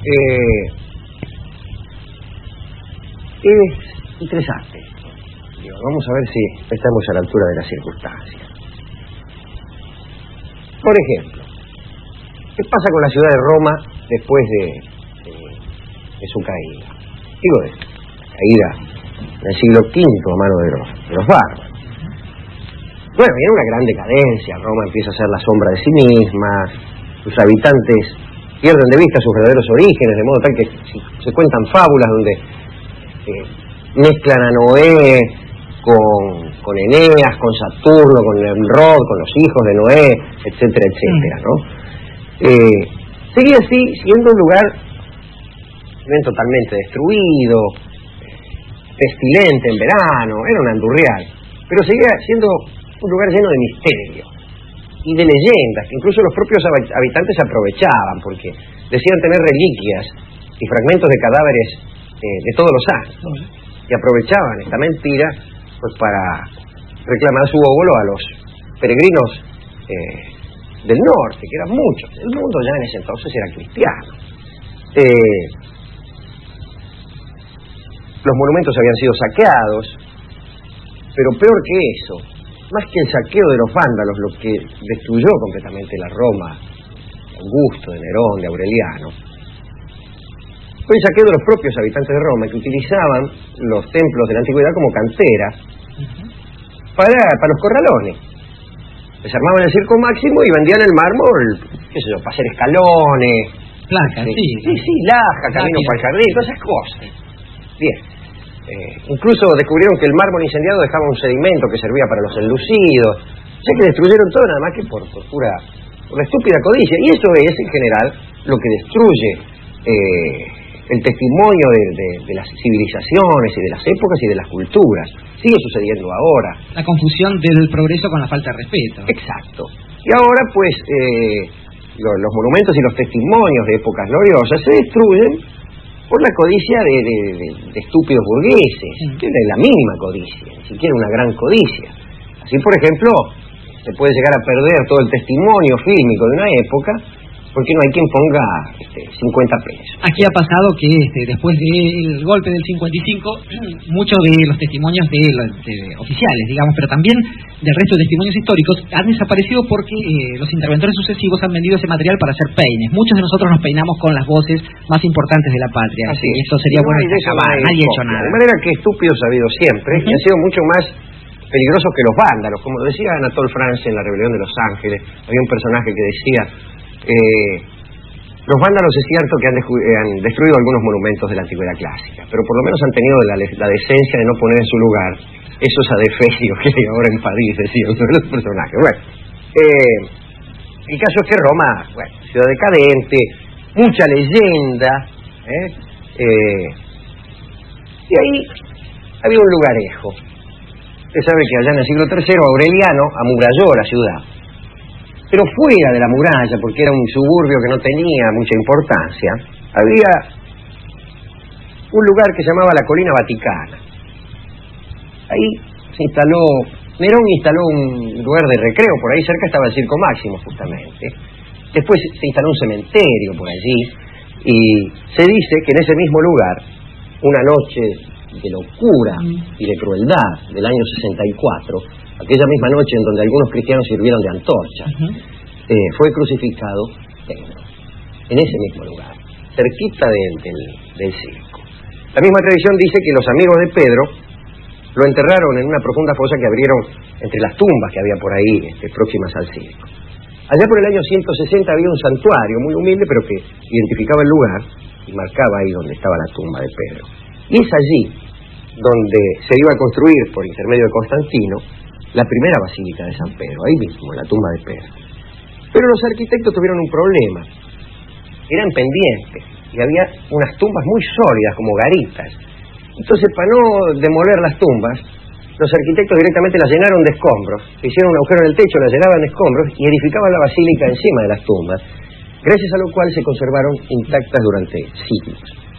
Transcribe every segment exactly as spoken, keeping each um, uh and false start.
Eh, es interesante. Digo, vamos a ver si estamos a la altura de las circunstancias. Por ejemplo, ¿qué pasa con la ciudad de Roma después de, de, de su caída? Digo, de la caída del siglo quinto a mano de los, de los bárbaros. Bueno, viene una gran decadencia. Roma empieza a ser la sombra de sí misma. Sus habitantes pierden de vista sus verdaderos orígenes, de modo tal que se, se cuentan fábulas donde eh, mezclan a Noé con, con Eneas, con Saturno, con Nimrod, con los hijos de Noé, etcétera, etcétera, ¿no? Eh, seguía así, siendo un lugar bien totalmente destruido, pestilente en verano, era un andurrial, pero seguía siendo un lugar lleno de misterio y de leyendas, que incluso los propios habitantes aprovechaban, porque decían tener reliquias y fragmentos de cadáveres eh, de todos los santos, y aprovechaban esta mentira pues para reclamar su óvulo a los peregrinos eh, del norte, que eran muchos. El mundo ya en ese entonces era cristiano. Eh, los monumentos habían sido saqueados, pero peor que eso, más que el saqueo de los vándalos, lo que destruyó completamente la Roma de Augusto, de Nerón, de Aureliano, fue el saqueo de los propios habitantes de Roma, que utilizaban los templos de la antigüedad como canteras para, para los corralones. Desarmaban el circo máximo y vendían el mármol, qué sé yo, para hacer escalones, placas, sí, sí, sí, laja, camino para el jardín, todas esas cosas. Bien. Eh, incluso descubrieron que el mármol incendiado dejaba un sedimento que servía para los enlucidos. O sea que destruyeron todo nada más que por, por pura, por la estúpida codicia. Y eso es, en general, lo que destruye eh, el testimonio de, de, de las civilizaciones y de las épocas y de las culturas. Sigue sucediendo ahora. La confusión del progreso con la falta de respeto. Exacto. Y ahora, pues, eh, lo, los monumentos y los testimonios de épocas gloriosas se destruyen por la codicia de, de, de, de estúpidos burgueses, que es la mínima codicia, ni siquiera una gran codicia. Así, por ejemplo, se puede llegar a perder todo el testimonio fílmico de una época porque no hay quien ponga este, cincuenta pesos. Aquí ha pasado que este, después del golpe del cincuenta y cinco, muchos de los testimonios de, de oficiales, digamos, pero también del resto de testimonios históricos, han desaparecido porque eh, los interventores sucesivos han vendido ese material para hacer peines. Muchos de nosotros nos peinamos con las voces más importantes de la patria. Así y esto sería no bueno acabar, nadie ha hecho nada. De manera que estúpidos ha habido siempre, uh-huh. y han sido mucho más peligrosos que los vándalos. Como decía Anatole France en La Rebelión de los Ángeles, había un personaje que decía: eh, los vándalos es cierto que han, han destruido algunos monumentos de la antigüedad clásica, pero por lo menos han tenido la, la decencia de no poner en su lugar esos adefesios que hay ahora en París, decían sobre los personajes. Bueno, eh, el caso es que Roma, bueno, ciudad decadente, mucha leyenda, ¿eh? Eh, y ahí había un lugarejo. Usted sabe que allá en el siglo tercero Aureliano amuralló la ciudad, pero fuera de la muralla, porque era un suburbio que no tenía mucha importancia, había un lugar que se llamaba la Colina Vaticana. Ahí se instaló, Nerón instaló un lugar de recreo, por ahí cerca estaba el Circo Máximo justamente. Después se instaló un cementerio por allí, y se dice que en ese mismo lugar, una noche de locura y de crueldad del año sesenta y cuatro, aquella misma noche en donde algunos cristianos sirvieron de antorcha, uh-huh. eh, fue crucificado Pedro, en ese mismo lugar, cerquita del, del, del circo. La misma tradición dice que los amigos de Pedro lo enterraron en una profunda fosa que abrieron entre las tumbas que había por ahí, este, próximas al circo. Allá por el año ciento sesenta había un santuario muy humilde, pero que identificaba el lugar y marcaba ahí donde estaba la tumba de Pedro. Y es allí donde se iba a construir, por intermedio de Constantino, la primera basílica de San Pedro, ahí mismo, en la tumba de Pedro. Pero los arquitectos tuvieron un problema. Eran pendientes y había unas tumbas muy sólidas, como garitas. Entonces, para no demoler las tumbas, los arquitectos directamente las llenaron de escombros, hicieron un agujero en el techo, las llenaban de escombros y edificaban la basílica encima de las tumbas, gracias a lo cual se conservaron intactas durante siglos.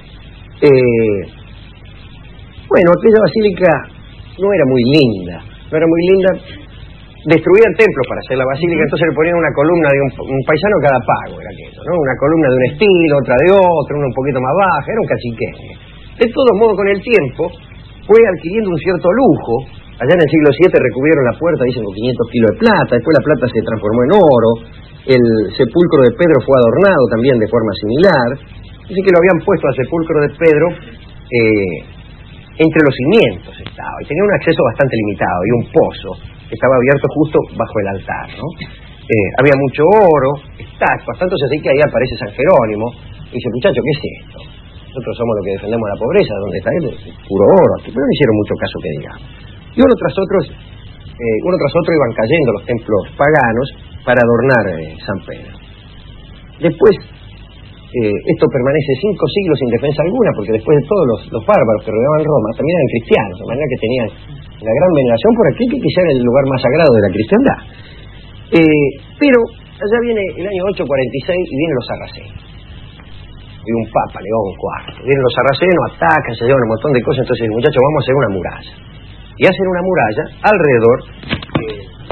Eh, bueno, aquella basílica no era muy linda, no era muy linda destruían templos para hacer la basílica, entonces le ponían una columna de un, un paisano cada pago, era aquello, ¿no? Una columna de un estilo, otra de otro, una un poquito más baja, era un caciqueño. De todos modos, con el tiempo, fue adquiriendo un cierto lujo. Allá en el siglo siete recubrieron la puerta, dicen, con quinientos kilos de plata, después la plata se transformó en oro, el sepulcro de Pedro fue adornado también de forma similar. Dice que lo habían puesto al sepulcro de Pedro eh, entre los cimientos estaba, y tenía un acceso bastante limitado, y un pozo que estaba abierto justo bajo el altar, ¿no? Eh, había mucho oro, estatuas, tanto se así que ahí aparece San Jerónimo, y dice, muchacho, ¿qué es esto? Nosotros somos los que defendemos la pobreza, ¿dónde está él? Puro oro, pero no hicieron mucho caso que digamos. Y uno tras otro, eh, uno tras otro iban cayendo los templos paganos para adornar eh, San Pedro. Después, eh, esto permanece cinco siglos sin defensa alguna, porque después de todos los, los bárbaros que rodeaban Roma también eran cristianos, de manera que tenían la gran veneración por aquel que quizá era el lugar más sagrado de la cristiandad. Eh, pero allá viene el año ocho cuarenta y seis y vienen los sarracenos. Y un papa, León cuarto. Vienen los sarracenos, atacan, se llevan un montón de cosas, entonces dicen, muchachos, vamos a hacer una muralla. Y hacen una muralla alrededor de...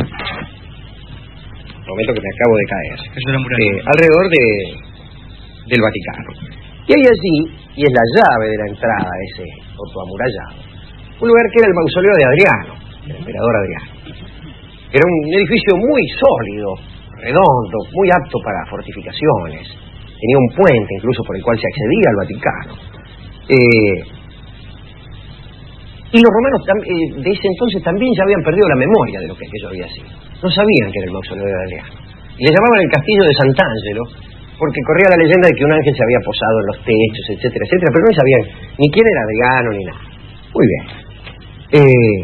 momento que me acabo de caer. Eh, alrededor de, del Vaticano. Y hay allí, y es la llave de la entrada a ese otro amurallado, un lugar que era el mausoleo de Adriano, el emperador Adriano. Era un edificio muy sólido, redondo, muy apto para fortificaciones. Tenía un puente incluso por el cual se accedía al Vaticano. Eh, y los romanos eh, de ese entonces también ya habían perdido la memoria de lo que aquello había sido. No sabían que era el mausoleo de Adriano. Y le llamaban el castillo de Sant'Angelo, porque corría la leyenda de que un ángel se había posado en los techos, etcétera, etcétera, pero no sabían ni quién era Adriano ni nada. Muy bien. Eh,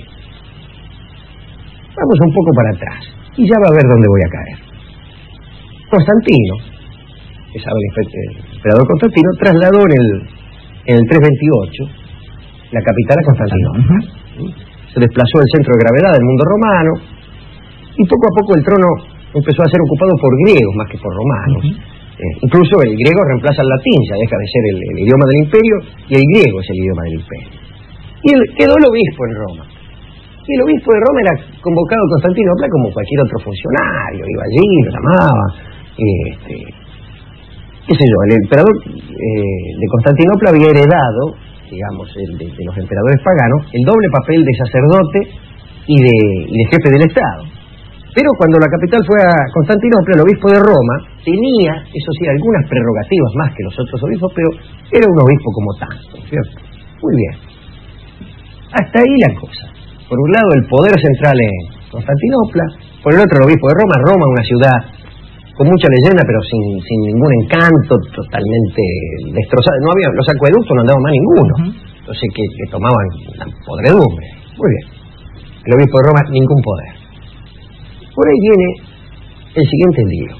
vamos un poco para atrás, y ya va a ver dónde voy a caer. Constantino, que sabe el emperador Constantino, trasladó en el, en el trescientos veintiocho la capital a Constantinopla. Uh-huh. Se desplazó el centro de gravedad del mundo romano, y poco a poco el trono empezó a ser ocupado por griegos más que por romanos. Uh-huh. Eh, incluso el griego reemplaza al latín, ya deja de ser el, el idioma del imperio, y el griego es el idioma del imperio. Y él quedó el obispo en Roma. Y el obispo de Roma era convocado a Constantinopla como cualquier otro funcionario, iba allí, lo llamaba, este, qué sé yo, el emperador eh, de Constantinopla había heredado, digamos, el de, de los emperadores paganos, el doble papel de sacerdote y de, y de jefe del Estado. Pero cuando la capital fue a Constantinopla, el obispo de Roma tenía, eso sí, algunas prerrogativas más que los otros obispos, pero era un obispo como tanto, ¿cierto? Muy bien. Hasta ahí la cosa. Por un lado el poder central en Constantinopla, por el otro el obispo de Roma. Roma, una ciudad con mucha leyenda, pero sin, sin ningún encanto, totalmente destrozada. No había, los acueductos no andaban más ninguno. Entonces que, que tomaban una podredumbre. Muy bien. El obispo de Roma, ningún poder. Por ahí viene el siguiente lío.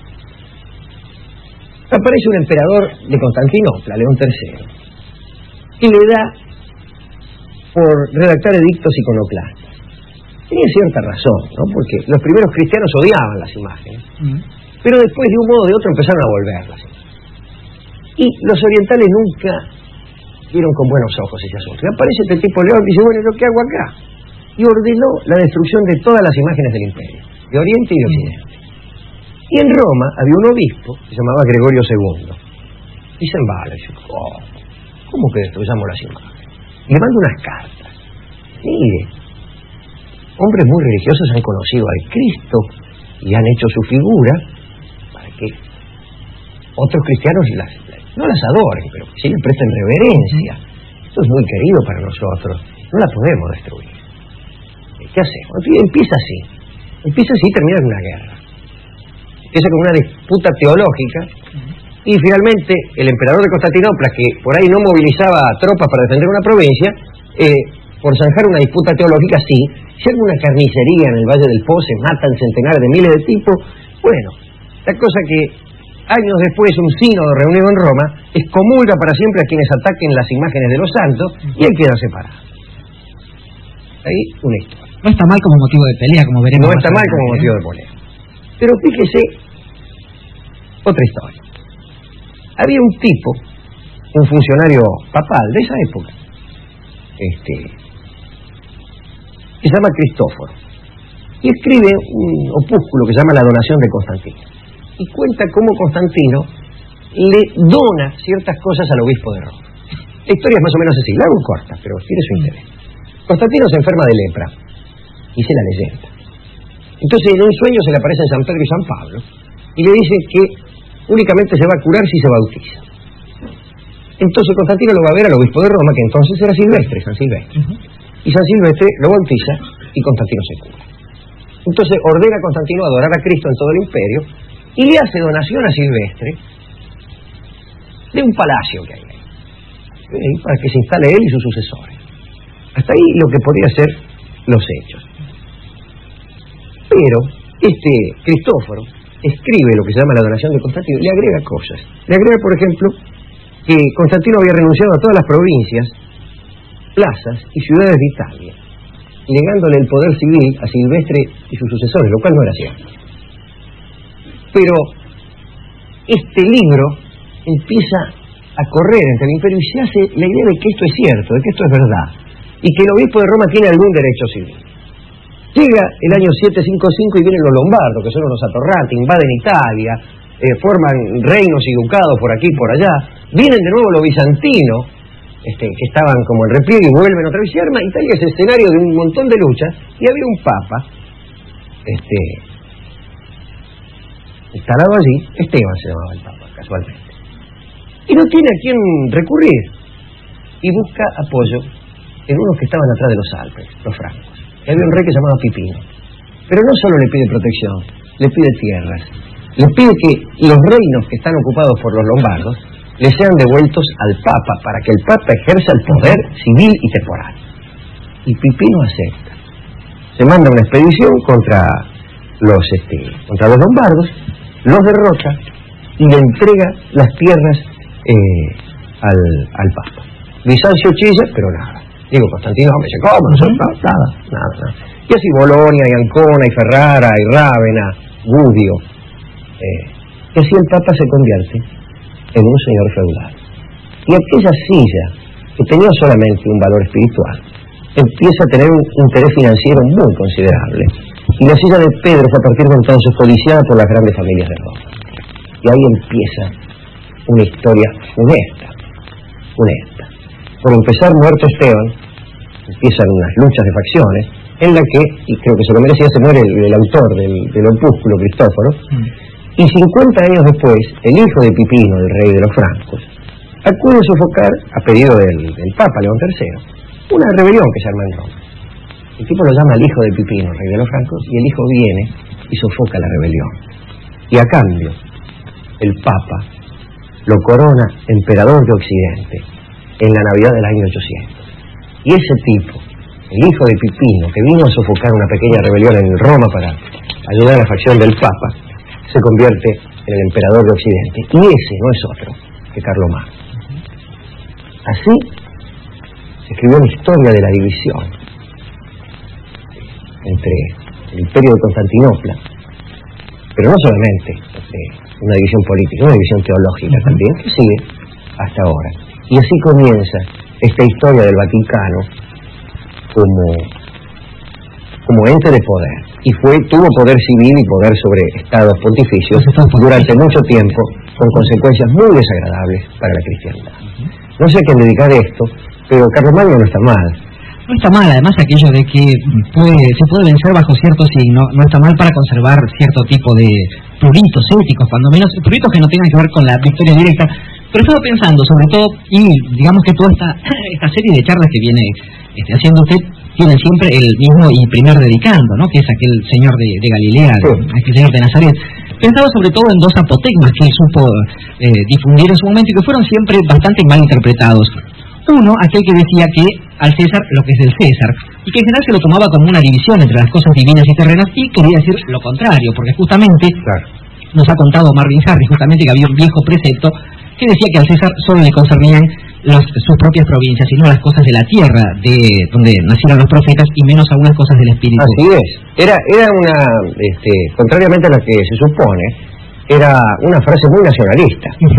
Aparece un emperador de Constantinopla, León tercero, y le da por redactar edictos iconoclastas. Tenía cierta razón, ¿no? Porque los primeros cristianos odiaban las imágenes, mm. pero después de un modo o de otro empezaron a volverlas. Y los orientales nunca vieron con buenos ojos ese asunto. Y aparece este tipo León y dice, bueno, ¿lo que hago acá? Y ordenó la destrucción de todas las imágenes del imperio, de Oriente y de Occidente. Y en Roma había un obispo que se llamaba Gregorio segundo. Y se embala y dice, oh, ¿cómo que destruyamos las imágenes? Y le manda unas cartas. Mire, hombres muy religiosos han conocido al Cristo y han hecho su figura para que otros cristianos las, no las adoren, pero sí le presten reverencia. Esto es muy querido para nosotros, no la podemos destruir. ¿Qué hacemos? Empieza así. Empieza así y termina en una guerra. Empieza con una disputa teológica y finalmente el emperador de Constantinopla, que por ahí no movilizaba tropas para defender una provincia, eh, por zanjar una disputa teológica, sí, si hay una carnicería en el Valle del Po, se matan centenares de miles de tipos. Bueno, la cosa que años después un sínodo reunido en Roma excomulga para siempre a quienes ataquen las imágenes de los santos y ahí quedan separados. Ahí una historia. No está mal como motivo de pelea, como veremos. No está mal como motivo de pelea. Pero fíjese, otra historia. Había un tipo, un funcionario papal de esa época, este, que se llama Cristóforo. y escribe un opúsculo que se llama La donación de Constantino. Y cuenta cómo Constantino le dona ciertas cosas al obispo de Roma. La historia es más o menos así, la hago corta, pero tiene su interés. Constantino se enferma de lepra, dice la leyenda. Entonces en un sueño se le aparecen San Pedro y San Pablo, y le dice que únicamente se va a curar si se bautiza. Entonces Constantino lo va a ver al obispo de Roma, que entonces era Silvestre, San Silvestre. Y San Silvestre lo bautiza y Constantino se cura. Entonces ordena a Constantino adorar a Cristo en todo el imperio y le hace donación a Silvestre de un palacio que hay ahí, para que se instale él y sus sucesores. Hasta ahí lo que podría ser los hechos. Pero este Cristóforo escribe lo que se llama la donación de Constantino y le agrega cosas. Le agrega, por ejemplo, que Constantino había renunciado a todas las provincias, plazas y ciudades de Italia, negándole el poder civil a Silvestre y sus sucesores, lo cual no era cierto. Pero este libro empieza a correr entre el imperio y se hace la idea de que esto es cierto, de que esto es verdad, y que el obispo de Roma tiene algún derecho civil. Llega el año setecientos cincuenta y cinco y vienen los lombardos, que son unos atorrantes, invaden Italia, eh, forman reinos y ducados por aquí y por allá, vienen de nuevo los bizantinos, este, que estaban como en repliegue y vuelven otra vez, y arma Italia es escenario de un montón de luchas, y había un papa, este, instalado allí, Esteban se llamaba el papa, casualmente, y no tiene a quién recurrir, y busca apoyo en unos que estaban atrás de los Alpes, los francos. Y había un rey que se llamaba Pipino, pero no solo le pide protección, le pide tierras, le pide que los reinos que están ocupados por los lombardos le sean devueltos al Papa para que el Papa ejerza el poder civil y temporal. Y Pipino acepta. Se manda una expedición contra los este, contra los lombardos, los derrota y le entrega las tierras eh, al, al Papa. Bizancio chilla, pero nada. Digo, Constantino, me dice, ¿cómo? No, no, nada, nada, nada. Y así Bolonia, y Ancona, y Ferrara, y Rávena, Gudio. Eh, y así el Papa se convierte en un señor feudal. Y aquella silla, que tenía solamente un valor espiritual, empieza a tener un interés financiero muy considerable. Y la silla de Pedro fue a partir de entonces codiciada por las grandes familias de Roma. Y ahí empieza una historia funesta, funesta. Por empezar, muerto Esteban, empiezan unas luchas de facciones, en la que, y creo que se lo merecía, se muere el, el autor del, del opúsculo, Cristóforo, mm. y cincuenta años después, el hijo de Pipino, el rey de los francos, acude a sofocar, a pedido del, del Papa León tercero, una rebelión que se arma en Roma. El tipo lo llama al hijo de Pipino, rey de los francos, y el hijo viene y sofoca la rebelión. Y a cambio, el Papa lo corona emperador de Occidente en la Navidad del año ochocientos. Y ese tipo, el hijo de Pipino, que vino a sofocar una pequeña rebelión en Roma para ayudar a la facción del Papa, se convierte en el emperador de Occidente. Y ese no es otro que Carlomagno. Así se escribió la historia de la división entre el imperio de Constantinopla, pero no solamente entre una división política, una división teológica también, que sigue hasta ahora. Y así comienza esta historia del Vaticano como, como ente de poder. Y fue tuvo poder civil y poder sobre estados pontificios durante mucho tiempo, con consecuencias muy desagradables para la cristiandad. No sé a quién dedicar esto, pero Carlomagno no está mal. No está mal, además aquello de que puede, se puede vencer bajo cierto signo, no está mal para conservar cierto tipo de pruritos éticos, cuando menos pruritos que no tengan que ver con la victoria directa. Pero estaba pensando, sobre todo, y digamos que toda esta, esta serie de charlas que viene este, haciendo usted, tienen siempre el mismo y primer dedicando, ¿no? Que es aquel señor de, de Galilea, sí. aquel señor de Nazaret. Pensaba sobre todo en dos apotegmas que él supo eh, difundir en su momento y que fueron siempre bastante mal interpretados. Uno, aquel que decía que al César lo que es del César, y que en general se lo tomaba como una división entre las cosas divinas y terrenas, y quería decir lo contrario, porque justamente claro. nos ha contado Marvin Harris justamente que había un viejo precepto que decía que al César solo le concernían los, sus propias provincias, y no las cosas de la tierra, de donde nacieron los profetas, y menos algunas cosas del Espíritu. Así es. Era, era una, este, contrariamente a lo que se supone, era una frase muy nacionalista. Uh-huh.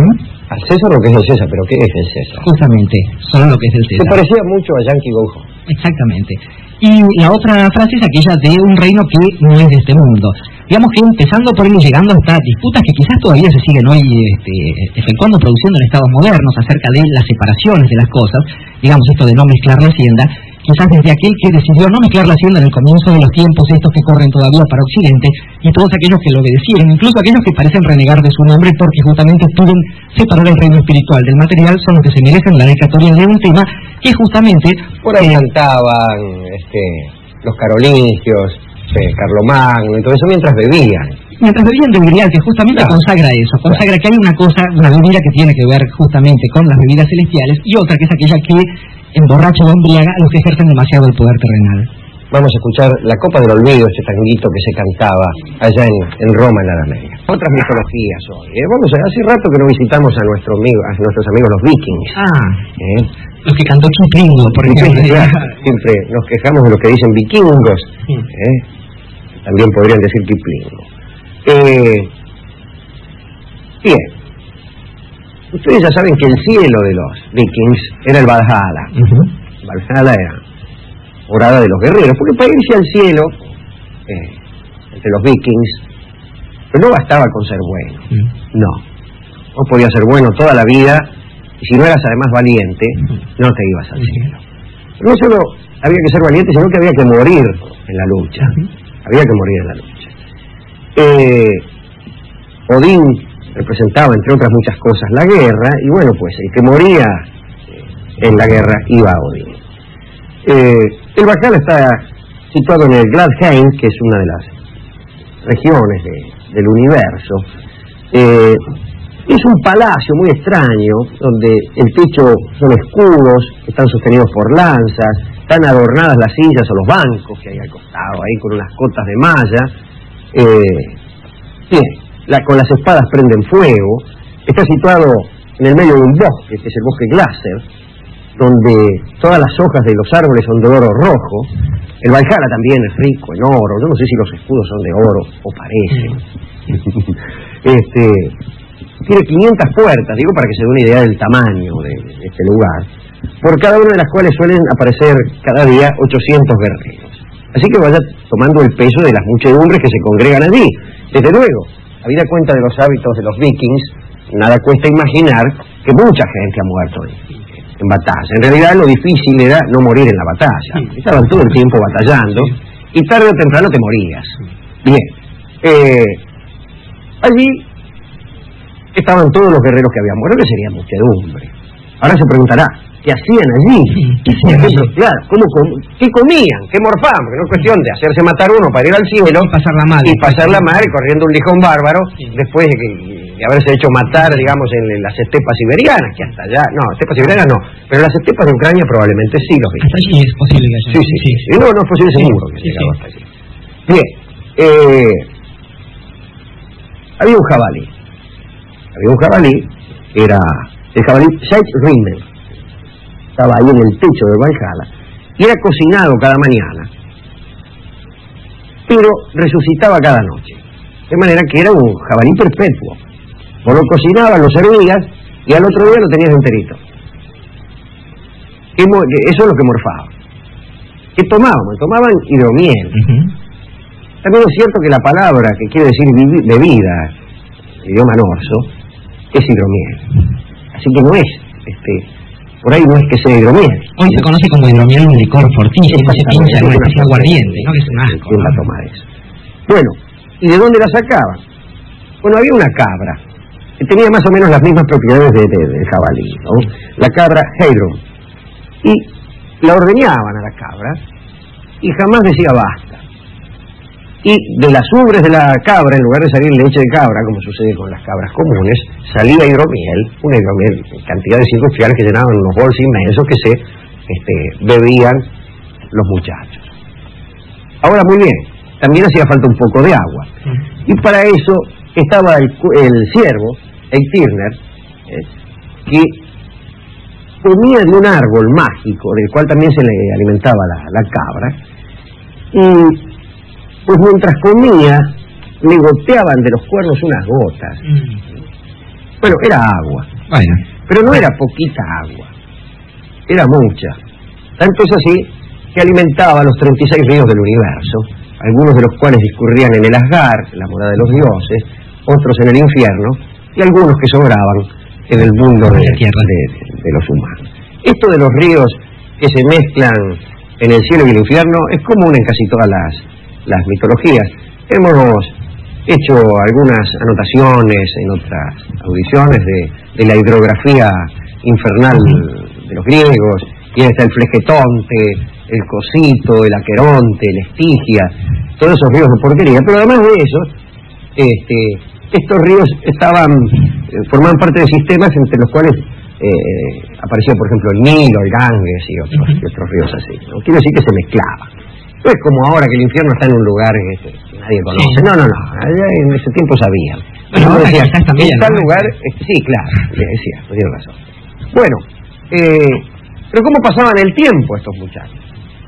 A César lo que es del César, pero ¿qué es del César? Justamente, solo lo que es del César. Se parecía mucho a Yankee Go Home. Exactamente. Y la otra frase es aquella de un reino que no es de este mundo. Digamos que empezando por ir llegando hasta disputas que quizás todavía se siguen hoy este, efectuando, produciendo en estados modernos acerca de las separaciones de las cosas, digamos esto de no mezclar la hacienda, quizás desde aquel que decidió no mezclar la hacienda en el comienzo de los tiempos estos que corren todavía para Occidente, y todos aquellos que lo obedecieron, incluso aquellos que parecen renegar de su nombre porque justamente piden separar el reino espiritual del material, son los que se merecen la dedicatoria de un tema que justamente... Por ahí eh, cantaban este, los carolingios, eh, Carlomagno y todo eso mientras bebían. Mientras bebían de Grial, que justamente claro. consagra eso, consagra claro. que hay una cosa, una bebida que tiene que ver justamente con las bebidas celestiales, y otra que es aquella que emborracha o embriaga a los que ejercen demasiado el poder terrenal. Vamos a escuchar La Copa del Olvido, este tanguito que se cantaba allá en, en Roma, en la Edad Media. Otras mitologías hoy. ¿eh? Vamos a, hace rato que no visitamos a, nuestro amigo, a nuestros amigos los vikings. Ah, ¿eh? Los que cantó Kiplingo, por ejemplo. Claro, siempre nos quejamos de lo que dicen vikingos. Sí. ¿eh? También podrían decir Kiplingo. Eh, bien. Ustedes ya saben que el cielo de los vikings era el Valhalla. Uh-huh. Valhalla era morada de los guerreros, porque para irse al cielo, eh, entre los vikings, pues no bastaba con ser bueno. Uh-huh. No. Vos podías ser bueno toda la vida, y si no eras además valiente, uh-huh. no te ibas al uh-huh. cielo. Pero no solo había que ser valiente, sino que había que morir en la lucha. Uh-huh. Había que morir en la lucha. Eh, Odín representaba, entre otras muchas cosas, la guerra, y bueno, pues el que moría en la guerra iba a Odín. Eh, el Valhalla está situado en el Gladheim, que es una de las regiones de, del universo. Eh, es un palacio muy extraño, donde el techo son escudos, están sostenidos por lanzas, están adornadas las sillas o los bancos que hay al costado, ahí con unas cotas de malla. Eh, bien, la, con las espadas prenden fuego. Está situado en el medio de un bosque, que es el bosque Glaser, donde todas las hojas de los árboles son de oro rojo. El Valhalla también es rico en oro. Yo no sé si los escudos son de oro o parecen. este, tiene quinientas puertas, digo para que se dé una idea del tamaño de, de este lugar, por cada una de las cuales suelen aparecer cada día ochocientos guerreros. Así que vaya tomando el peso de las muchedumbres que se congregan allí. Desde luego, habida cuenta de los hábitos de los vikings, nada cuesta imaginar que mucha gente ha muerto en, en batalla. En realidad lo difícil era no morir en la batalla. Estaban todo el tiempo batallando y tarde o temprano te morías. Bien, eh, allí estaban todos los guerreros que habían muerto, que sería muchedumbre. Ahora se preguntará, ¿qué hacían allí? ¿Qué, ejemplo, claro, ¿cómo, cómo, ¿qué comían? ¿Qué morfaban? Porque no es cuestión de hacerse matar uno para ir al cielo y pasar la madre, y pasar la madre corriendo un lijón bárbaro, sí. después de, que, de haberse hecho matar, digamos, en las estepas siberianas, que hasta allá, no, estepas siberianas no, pero las estepas de Ucrania probablemente sí los vi. Hasta allí es posible que haya. Sí, sí, sí, sí. No, no es posible, seguro sí, que sí, llegado sí. hasta allí. Bien, eh, había un jabalí, había un jabalí, era el jabalí Seitrimmel, estaba ahí en el techo del Valhalla, y era cocinado cada mañana, pero resucitaba cada noche, de manera que era un jabalí perpetuo. Vos lo cocinabas, lo servías, y al otro día lo tenías enterito. Eso es lo que morfaba. ¿Qué tomábamos? Tomaban hidromiel. Uh-huh. También es cierto que la palabra que quiere decir bebida, el idioma norso, es hidromiel. Así que no es, este, por ahí no es que sea hidromiel. Hoy se conoce como hidromiel un licor fortísimo, se pincha en una especie de aguardiente, ¿no? Que es un asco. ¿Quién va a tomar eso? Bueno, ¿y de dónde la sacaban? Bueno, había una cabra que tenía más o menos las mismas propiedades de, de, del jabalí, ¿no? La cabra Heidrum. Y la ordeñaban a la cabra y jamás decía basta. Y de las ubres de la cabra, en lugar de salir leche de cabra, como sucede con las cabras comunes, salía hidromiel, una hidromiel, cantidades industriales que llenaban unos bolsos inmensos que se este, bebían los muchachos. Ahora, muy bien, también hacía falta un poco de agua. Y para eso estaba el, el ciervo, el Tirner, eh, que comía de un árbol mágico, del cual también se le alimentaba la, la cabra, y pues mientras comía, le goteaban de los cuernos unas gotas. Mm. Bueno, era agua. Bueno. Pero no era poquita agua, era mucha. Tanto es así que alimentaba los treinta y seis ríos del universo, algunos de los cuales discurrían en el Asgard, la morada de los dioses, otros en el infierno, y algunos que sobraban en el mundo de, de, de los humanos. Esto de los ríos que se mezclan en el cielo y el infierno es común en casi todas las, las mitologías. Hemos hecho algunas anotaciones en otras audiciones de, de la hidrografía infernal de los griegos, y está el Flegetonte, el Cosito, el Aqueronte, el Estigia, todos esos ríos de porquería, pero además de eso, este, estos ríos estaban, formaban parte de sistemas entre los cuales eh, aparecía, por ejemplo, el Nilo, el Ganges y otros, y otros ríos así, ¿no? Quiere decir que se mezclaban. No es como ahora que el infierno está en un lugar que nadie conoce. Sí. No, no, no. En ese tiempo sabían. Bueno, ahora decía, en también, tal ¿no? lugar, este, sí, claro, decía, tiene razón. Bueno, eh, pero ¿cómo pasaban el tiempo estos muchachos?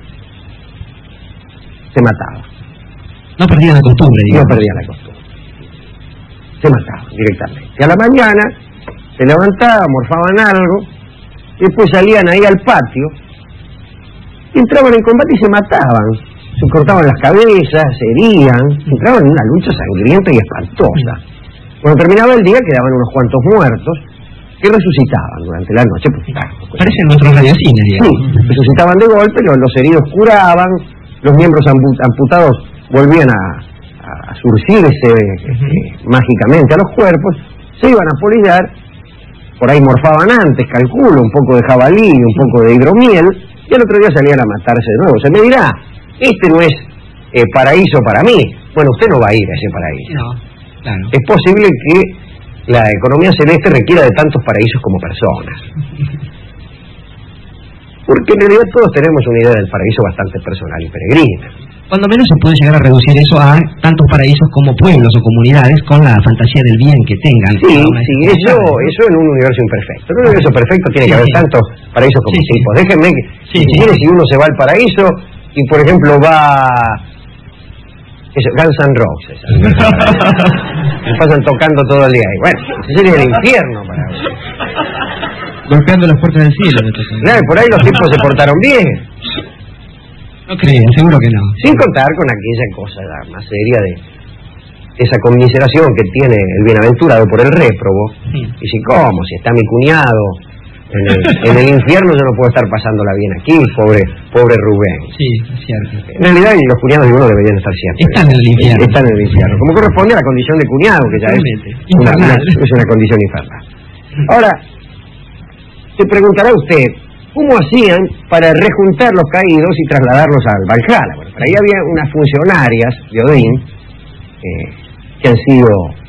Se mataban. No perdían la costumbre, digamos. No perdían la costumbre. Se mataban directamente. Y a la mañana se levantaban, morfaban algo, y después salían ahí al patio, y entraban en combate y se mataban, se cortaban las cabezas, se herían, entraban en una lucha sangrienta y espantosa. Cuando terminaba el día quedaban unos cuantos muertos que resucitaban durante la noche. Pues, claro, pues, parecen nuestros radiocines, digamos. Sí, resucitaban de golpe, los, los heridos curaban, los miembros amputados volvían a, a surcirse este, mágicamente a los cuerpos, se iban a polillar, por ahí morfaban antes, calculo, un poco de jabalí, un poco de hidromiel, y el otro día salían a matarse de nuevo. Se me dirá, este no es eh, paraíso para mí. Bueno, usted no va a ir a ese paraíso. No, claro. Es posible que la economía celeste requiera de tantos paraísos como personas. Porque en realidad todos tenemos una idea del paraíso bastante personal y peregrina. Cuando menos se puede llegar a reducir eso a tantos paraísos como pueblos o comunidades con la fantasía del bien que tengan. Sí, sí, eso, eso en un universo imperfecto. En un universo perfecto tiene que sí, haber sí. tantos paraísos como sí, tipos. Sí. Déjenme que, sí, si, sí. si uno se va al paraíso y, por ejemplo, va... Eso, Guns N' Roses. Me pasan tocando todo el día. Y bueno, ese sería el infierno para mí. Golpeando las puertas del cielo. Claro, por ahí los tipos se portaron bien. No creen, seguro que no. Sin contar con aquella cosa la más seria de esa conmiseración que tiene el bienaventurado por el réprobo. Sí. Y si, ¿cómo? Si está mi cuñado en el, en el infierno, yo no puedo estar pasándola bien aquí, pobre pobre Rubén. Sí, es cierto. En realidad, los cuñados de uno deberían estar siempre. Están en el infierno. Están en el infierno. Como corresponde a la condición de cuñado, que ya es una, una, es una condición infernal. Ahora, se preguntará usted, ¿cómo hacían para rejuntar los caídos y trasladarlos al Valhalla? Bueno, por ahí había unas funcionarias de Odín eh, que han sido,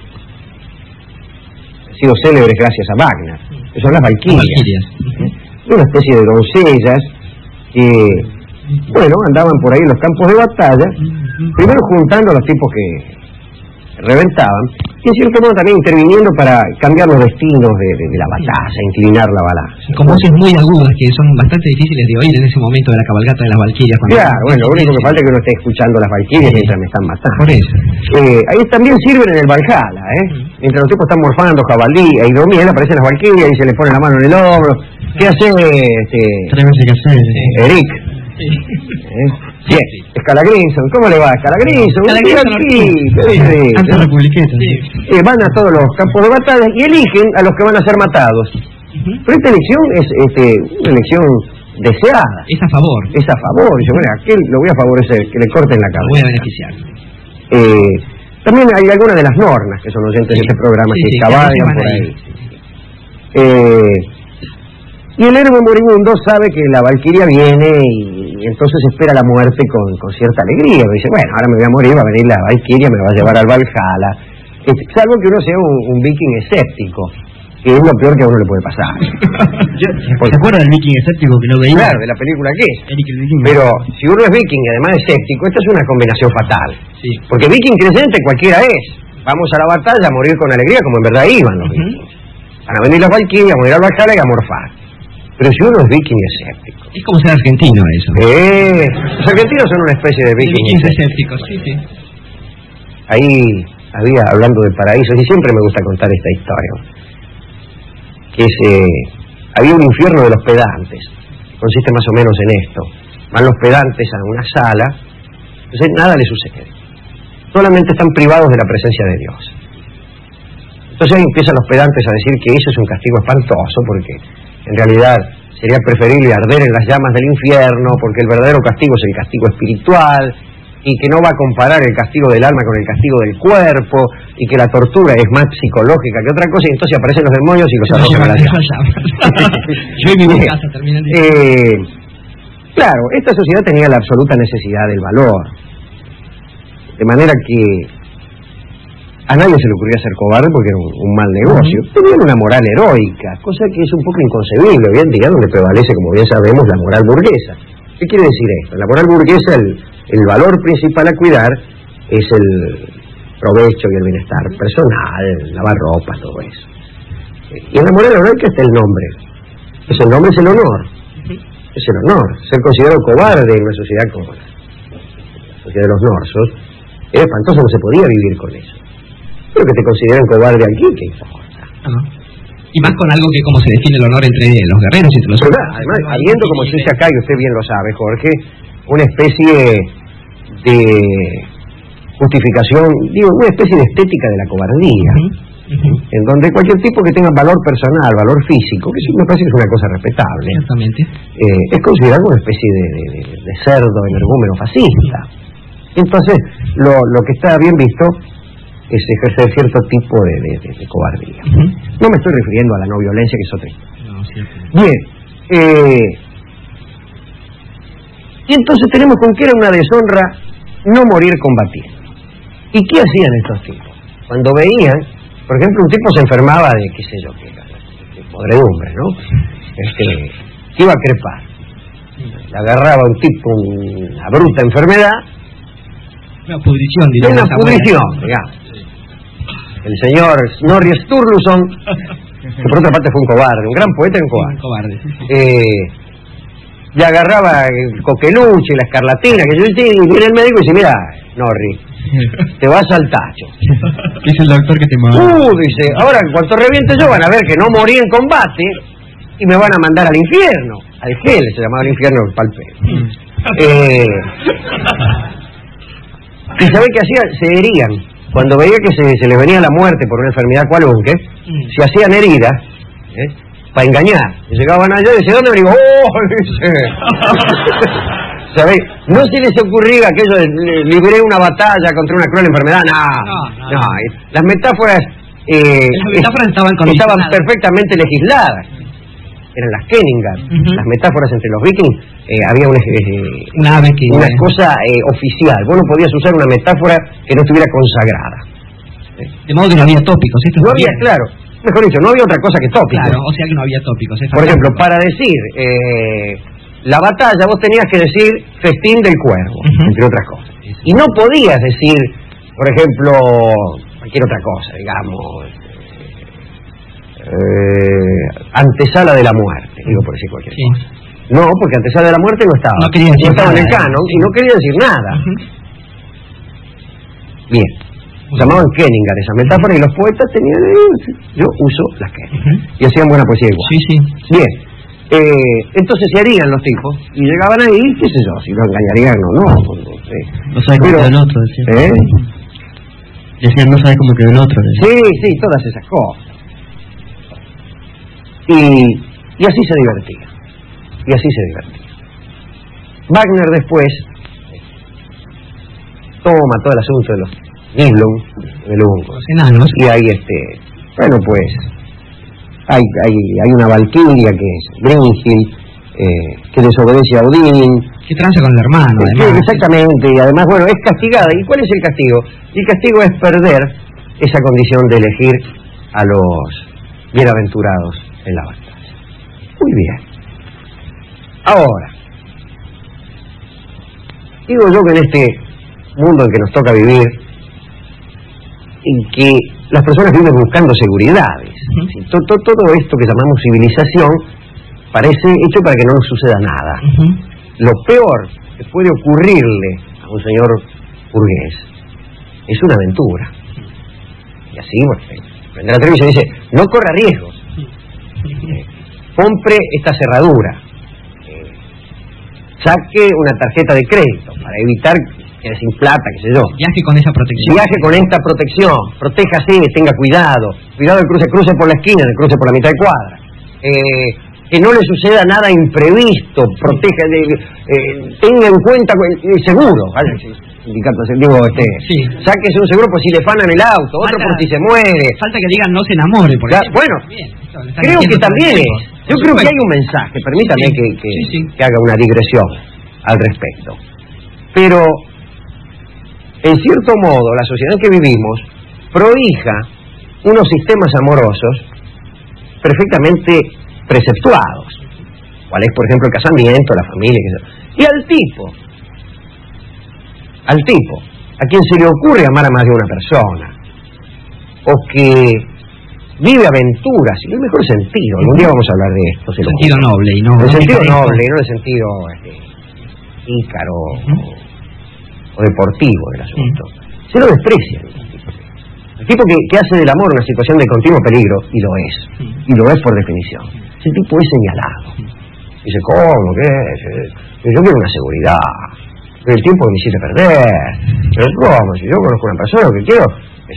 han sido célebres gracias a Wagner, que son las valquirias. Una especie de doncellas que, bueno, andaban por ahí en los campos de batalla, primero juntando a los tipos que reventaban, y en cierto modo también interviniendo para cambiar los destinos de, de, de la batalla, inclinar la balanza. Con voces muy agudas que son bastante difíciles de oír en ese momento de la cabalgata de las valquirias. Claro, bueno, lo único que falta es que uno esté escuchando las valquirias sí. mientras me están matando. Por eso. Eh, ahí también sirven en el Valhalla, ¿eh? Sí. Mientras los tipos están morfando jabalí e hidromiel, aparecen las valquirias y se le pone la mano en el hombro. ¿Qué hace este... Tres veces que hacer, eh. Eric? Sí. ¿Eh? Bien, Scalagrinson, ¿cómo le va? Scalagrinson, Scalagrinson, antirrepubliqueta. Sí. Eh, van a todos los campos de batalla y eligen a los que van a ser matados. Uh-huh. Pero esta elección es este, una elección deseada. Es a favor. Es a favor. Dice, bueno, a aquel lo voy a favorecer, que le corten la cabeza. Lo voy a beneficiar. Eh, también hay algunas de las nornas que son oyentes sí. de este programa sí, que sí, cabalgan por ahí. Eh, y el héroe moribundo sabe que la valquiria viene y, y entonces espera la muerte con, con cierta alegría. Me dice, bueno, ahora me voy a morir, va a venir la valquiria, me va a llevar al Valhalla. Eh, salvo que uno sea un, un viking escéptico, que es lo peor que a uno le puede pasar. ¿Se acuerda del viking escéptico que lo veía? Claro, de la película que es. Eric el viking. Pero si uno es viking y además escéptico, esta es una combinación fatal. Sí. Porque viking creyente cualquiera es. Vamos a la batalla a morir con alegría como en verdad iban los uh-huh. vikings. Van a venir las valquirias, a morir al Valhalla y a morfar. Pero si uno es viking escéptico. Es como ser argentino eso. Eh, los argentinos son una especie de viking vikings escépticos, sí, sí. Ahí había, hablando de paraísos, y siempre me gusta contar esta historia. que se, había un infierno de los pedantes, consiste más o menos en esto: van los pedantes a una sala, entonces nada les sucede, solamente están privados de la presencia de Dios. Entonces ahí empiezan los pedantes a decir que eso es un castigo espantoso, porque en realidad sería preferible arder en las llamas del infierno, porque el verdadero castigo es el castigo espiritual, y que no va a comparar el castigo del alma con el castigo del cuerpo, y que la tortura es más psicológica que otra cosa, y entonces aparecen los demonios y los arrojan a la llama. Yo en mi casa terminé de... eh, Claro, esta sociedad tenía la absoluta necesidad del valor, de manera que a nadie se le ocurría ser cobarde porque era un, un mal negocio. Tenían una moral heroica, cosa que es un poco inconcebible hoy en día, donde prevalece, como bien sabemos, la moral burguesa. ¿Qué quiere decir esto? En la moral burguesa el, el valor principal a cuidar es el provecho y el bienestar personal, lavar ropa, todo eso. Y en la moral heroica está el nombre. Pues el nombre es el honor. Es el honor. Ser considerado cobarde en una sociedad como la sociedad de los norsos era espantoso, no se podía vivir con eso. Pero que te consideren cobarde aquí, ¿qué importa? Uh-huh. Y más con algo que como se define el honor entre los guerreros y entre los hombres. Además, habiendo, como se dice acá, y usted bien lo sabe, Jorge, una especie de justificación, digo, una especie de estética de la cobardía, uh-huh. Uh-huh. en donde cualquier tipo que tenga valor personal, valor físico, que eso me parece que es una cosa respetable, exactamente, eh, es considerado una especie de, de, de, de cerdo, energúmeno fascista. Entonces, lo, lo que está bien visto es ejercer cierto tipo de, de, de, de cobardía. Uh-huh. No me estoy refiriendo a la no violencia, que es otra historia. No, cierto. Bien, eh, y entonces tenemos con que era una deshonra no morir combatiendo. ¿Y qué hacían estos tipos? Cuando veían, por ejemplo, un tipo se enfermaba de, qué sé yo, qué, de podredumbre, ¿no? Este, iba a crepar. Le agarraba un tipo una bruta enfermedad. Una pudrición, digamos. Una pudrición, digamos. El señor Snorri Sturluson, que por otra parte fue un cobarde, un gran poeta y un cobarde. Un cobarde. Eh, le agarraba el coqueluche, la escarlatina, que yo dije, y viene el médico y dice, mira, Snorri, te vas al tacho. Dice el doctor que te manda. Uh, dice, ahora en cuanto reviente yo van a ver que no morí en combate y me van a mandar al infierno. Al gel, se llamaba el infierno el palpero. Eh, ¿Y sabe qué hacían? Se herían. Cuando veía que se, se les venía la muerte por una enfermedad cualunque, mm. se hacían heridas, ¿eh? para engañar. Y llegaban allá y decían, ¿dónde venimos? ¡Oh! Dice. ¿Sabéis? No se les ocurría aquello de libré una batalla contra una cruel enfermedad. No, no, no. no. Las metáforas, eh, las metáforas estaban, estaban perfectamente legisladas. Eran las Kenningar, uh-huh. las metáforas entre los vikings, eh, había una, eh, una, ave que, una cosa eh, oficial. Vos no podías usar una metáfora que no estuviera consagrada. De modo que no había tópicos. Esto no había, claro, mejor dicho, no había otra cosa que tópicos. Claro, o sea que no había tópicos. Por ejemplo, para decir eh, la batalla, vos tenías que decir festín del cuervo, uh-huh. entre otras cosas. Y no podías decir, por ejemplo, cualquier otra cosa, digamos... Eh, antesala de la muerte, digo por decir cualquier sí. cosa. No, porque antesala de la muerte no estaba. No, quería decir no estaba nada, en el canon y no quería decir nada. Uh-huh. Bien. Uh-huh. Llamaban Kenningar esas metáforas y los poetas tenían... Yo uso las Kenningar. Uh-huh. Y hacían buena poesía igual. Sí, sí. Bien. Eh, entonces se harían los tipos y llegaban ahí, qué sé yo, si lo engañarían o no. No, sé. No sabe cómo quedó el otro, decían. ¿Eh? Decían, no sabe cómo quedó el otro. Decían. Sí, sí, todas esas cosas. Y, y así se divertía. Y así se divertía. Wagner después toma todo el asunto de los Nibelung, de los enanos, y hay este, bueno pues, hay hay hay una valquiria que es Brynhild, eh, que desobedece a Odín, que transa con el hermano, eh, además. Exactamente, y además, bueno, es castigada. ¿Y cuál es el castigo? Y el castigo es perder esa condición de elegir a los bienaventurados en la batalla. Muy bien. Ahora, digo yo que en este mundo en que nos toca vivir, en que las personas viven buscando seguridades, uh-huh. ¿sí? todo, todo, todo esto que llamamos civilización parece hecho para que no nos suceda nada. Uh-huh. Lo peor que puede ocurrirle a un señor burgués es una aventura. Y así, bueno, vendrá Treviso y dice, no corra riesgos. Eh, compre esta cerradura, eh, saque una tarjeta de crédito para evitar que sin plata, qué sé yo. Viaje con esa protección. Viaje con esta protección, protéjase, tenga cuidado, cuidado del cruce, cruce por la esquina, del cruce por la mitad de cuadra. Eh, que no le suceda nada imprevisto, proteja, de, eh, tenga en cuenta el seguro, ¿vale? Sindicato, digo, este, sí. Sáquese un seguro por si le fanan el auto, otro falta, por si se muere. Falta que digan no se enamore, por claro, bueno, bien, creo que también es. Yo creo que hay un mensaje, permítame sí, que, que, sí, sí. que haga una digresión al respecto. Pero, en cierto modo, la sociedad en que vivimos prohija unos sistemas amorosos perfectamente preceptuados, cuál es, por ejemplo, el casamiento, la familia, y al tipo, al tipo, a quien se le ocurre amar a más de una persona, o que vive aventuras, en el mejor sentido, algún día vamos a hablar de esto. El sentido noble, y no... El no sentido noble, y no el sentido este, ícaro uh-huh. o, o deportivo del asunto. Uh-huh. Se lo desprecia. El tipo que, que hace del amor una situación de continuo peligro, y lo es, uh-huh. y lo es por definición. Ese tipo es señalado. Dice, ¿cómo? ¿Qué es? Yo quiero una seguridad. El tiempo que me hiciste perder. Pero ¿cómo? Si yo conozco a una persona, lo que quiero es...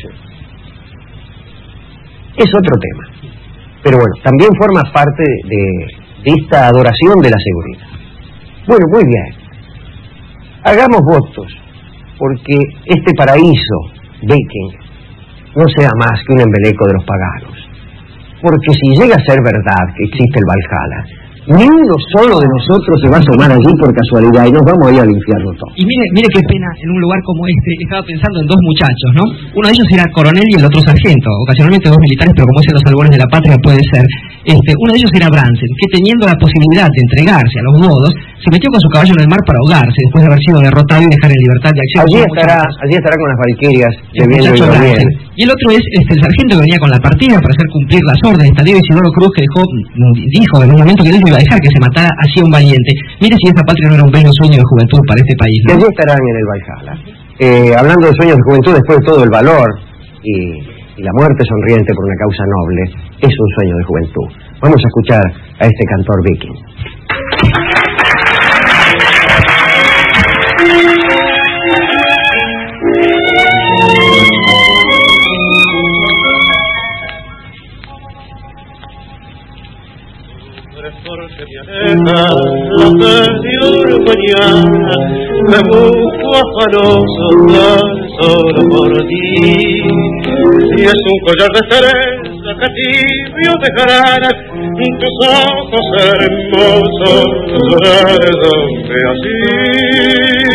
es otro tema. Pero bueno, también forma parte de, de esta adoración de la seguridad. Bueno, muy bien. Hagamos votos porque este paraíso, Viking, no sea más que un embeleco de los paganos. Porque si llega a ser verdad que existe el Valhalla, ni uno solo de nosotros se va a asomar allí por casualidad y nos vamos a ir al infierno todos. Y mire, mire qué pena, en un lugar como este, estaba pensando en dos muchachos, ¿no? Uno de ellos era coronel y el otro sargento, ocasionalmente dos militares, pero como dicen los albores de la patria puede ser. Este, uno de ellos era Bransen, que teniendo la posibilidad de entregarse a los godos, se metió con su caballo en el mar para ahogarse, después de haber sido derrotado y dejar en libertad de acción. Allí estará, allí estará con las valquirias de bien y Y el otro es este, el sargento que venía con la partida para hacer cumplir las órdenes, Tadeo Isidoro Cruz, que dejó, dijo en un momento que él no iba a dejar que se matara así un valiente. Mire si esta patria no era un bello sueño de juventud para este país, ¿no? Y allí estarán en el Valhalla. Eh, hablando de sueños de juventud, después de todo el valor y, y la muerte sonriente por una causa noble, es un sueño de juventud. Vamos a escuchar a este cantor viking. La media mañana me busco afanoso tan solo por ti, y es un collar de cereza que tibio dejarán tus ojos hermosos donde así.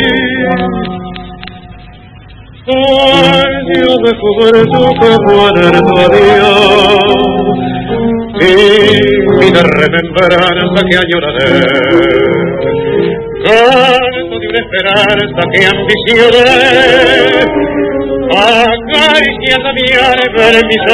Ay, Dios de juventud que muere tu adiós, y vida remembranza que añoraré, canto de una esperanza que ambicioné, acariciando mi alma en mi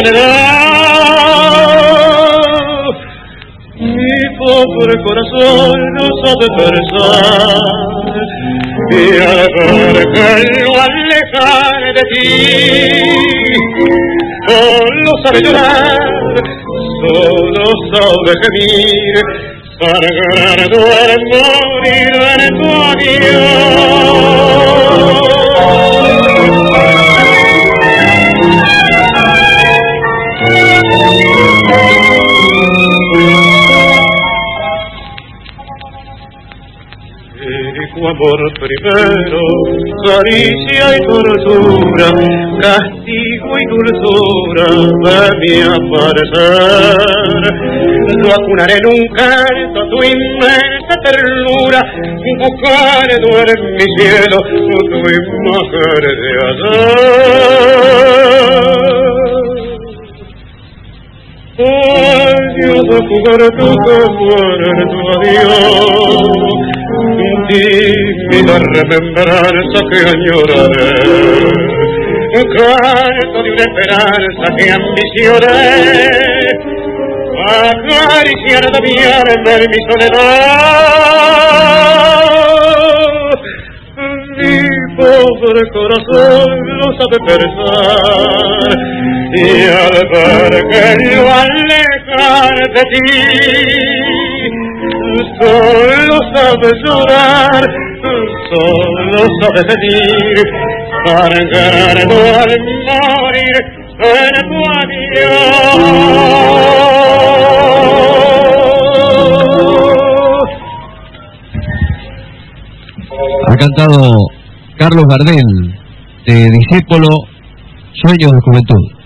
soledad. Mi pobre corazón no sabe pensar, y al ver que lo alejar de ti, solo sabe llorar, solo sabe gemir, sagrado al morir en tu adiós. Tu amor primero, caricia y tortura, castigo y dulzura de mi aparecer. Lo acunaré en un canto tu inmensa ternura, buscando en mi cielo tu imagen de ayer. Ay, Dios de juventud que muere en tu adiós, dime la remembranza que añoraré, canto de una esperanza que ambicioné, acariciando mi alma en mi soledad. Mi pobre corazón lo sabe pensar, y al ver que yo alejar de ti, solo sabe llorar, solo sabe pedir, para ganarlo al morir en tu adiós. Ha cantado Carlos Gardel, de Discípulo, Sueños de Juventud.